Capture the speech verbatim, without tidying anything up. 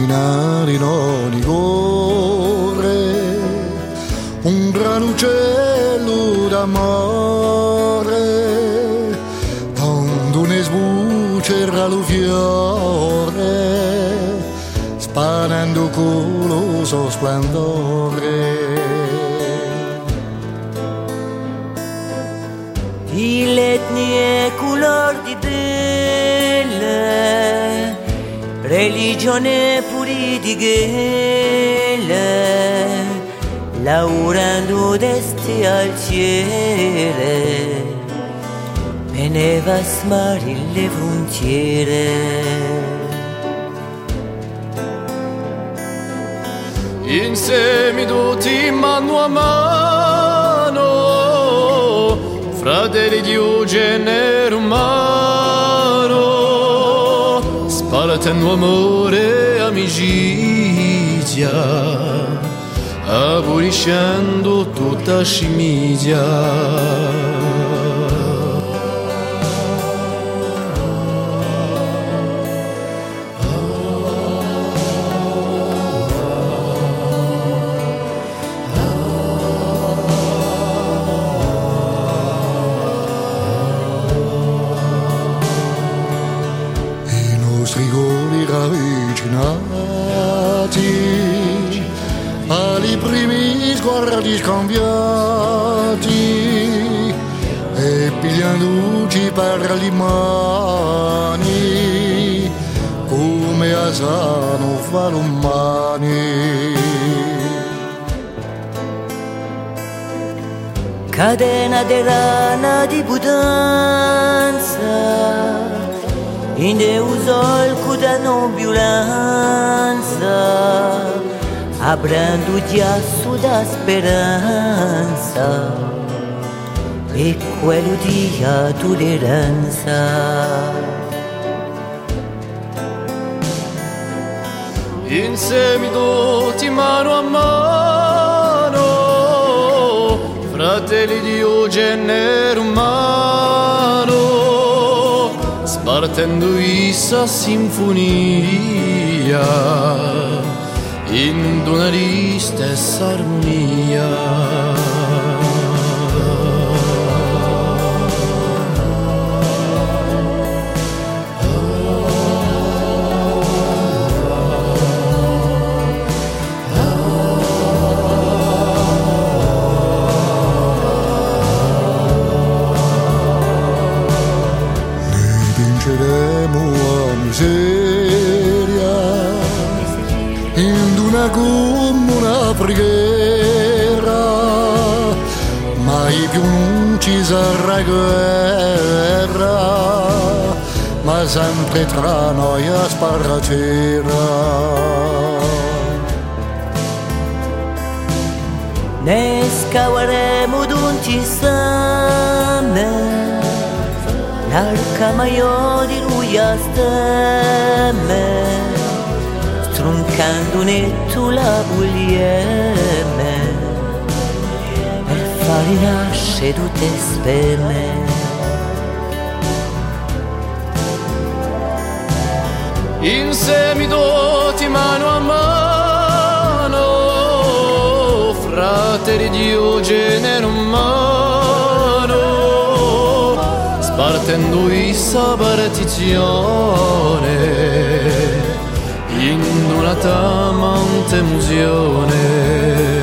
camminare in ogni cuore, un gran uccello d'amore, quando ne sbuccerà lo fiore, spanando con lo suo splendore. Di letnie color di belle, religione puri di ghele, lavorando desti al cielo, veneva a smari le frontiere. Insieme tutti mano a mano, fratelli di un genere umano, spartendo amore e amicizia, aboliscendo tutta scimmidia. Rigori ravvicinati ai primi sguardi scambiati e pigliandoci per le mani come asano fa l'umani. Cadena de rana di budanza, in deusol cu da nobiulanza, abrando diasso da speranza e quello di tolleranza. Insieme tutti mano a mano, fratelli di un genere umano, spartendo questa sinfonia in una stessa armonia. Vinceremo a miseria in una comune preghiera, mai più non ci sarà guerra, ma sempre tra noi a sparacera. Ne scavaremo d'unti same, l'arca maior di lui a stemme, stroncandone tu la buglieme, per fare nascere tutte speme. Insieme tutti mano a mano, fratelli di un genere umano, spartendo questa partizione in una tamante emozione.